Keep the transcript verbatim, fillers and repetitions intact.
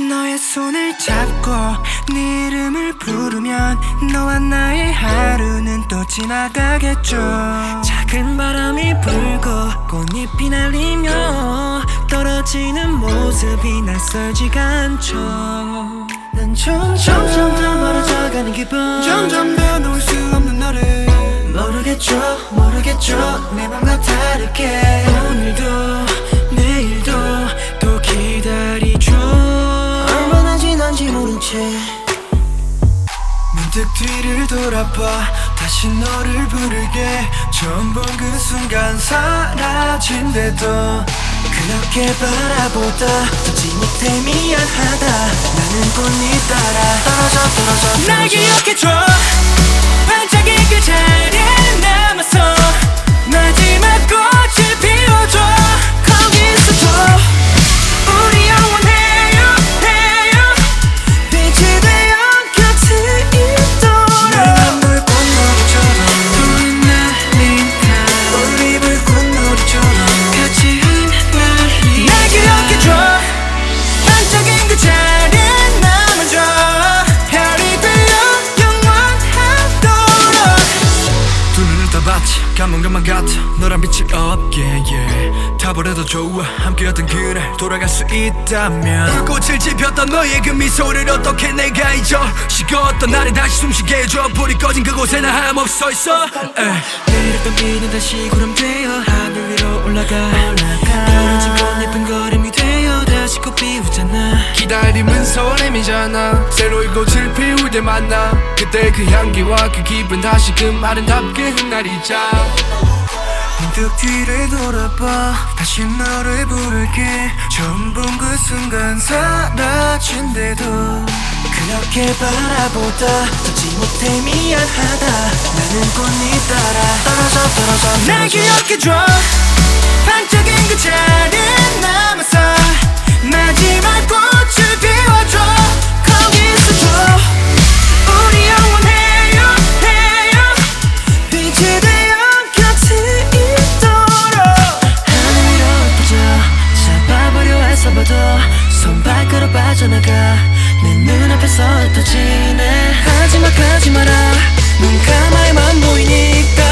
너의 손을 잡고 네 이름을 부르면 너와 나의 하루는 또 지나가겠죠. 작은 바람이 불고 꽃잎이 날리며 떨어지는 모습이 낯설지가 않죠. 난 점점 더 멀어져가는 기분, 점점 더 놓을 수 없는 너를 모르겠죠 모르겠죠 내 맘과 다르게 오늘도 내일도 또 기다리죠. 얼마나 지난지 모른 채 문득 뒤를 돌아봐 다시 너를 부르게 처음 본 그 순간 사라진대도 그렇게 바라보다 듣지 못해 미안하다. 나는 꽃잎 따라 떨어져 떨어져 날 기억해줘. 반짝이 그 자리에 남아서 마지막 꽃을 피워줘. 거기 있어줘. 우리 영원해요 해요 빛이 되어 곁에 있도록. 내 맘을 꽃놀이처럼 우린 날린다. 올리브 꽃놀이처럼 같이 흩날리. 날 기억해줘. 반짝인 그 자리에 남아줘. 별이 되어 두 눈을 떠봤지 감은 것만 같아. 너란 빛이 없게 yeah. 타버려도 좋아 함께였던 그날 돌아갈 수 있다면. 불꽃을 지폈던 너의 그 미소를 어떻게 내가 잊어. 식었던 나를 다시 숨쉬게 해줘. 불이 꺼진 그곳에 나 하염없이 서있어. 내렸던 비는 다시 구름 되어 하늘 위로 올라가. 떨어진 꽃잎은 걸음이 되어 다시 꽃 피우잖아. 기다림은 설렘이잖아. 새로운 꽃을 피울 때 만나. 그때 그 향기와 그 기분 다시 그 아름답게 흩날리자. 문득 뒤를 돌아봐 다시 너를 부를게. 처음 본 그 순간 사라진대도 그렇게 바라보다 듣지 못해 미안하다. 나는 꽃잎 따라 떨어져 떨어져 날 기억해줘. 반짝인 그 자리에 남아서 마지막 꽃을 피워줘. 거기 있어줘. 우리 영원해요 해요 빛이 되어 곁에 있도록. 하늘 위로 흩어져 잡아보려 애써봐도 손발가락 빠져나가. 내 눈앞에서 흩어지네. 하지마 가지 마라. 눈 감아야만 보이니까.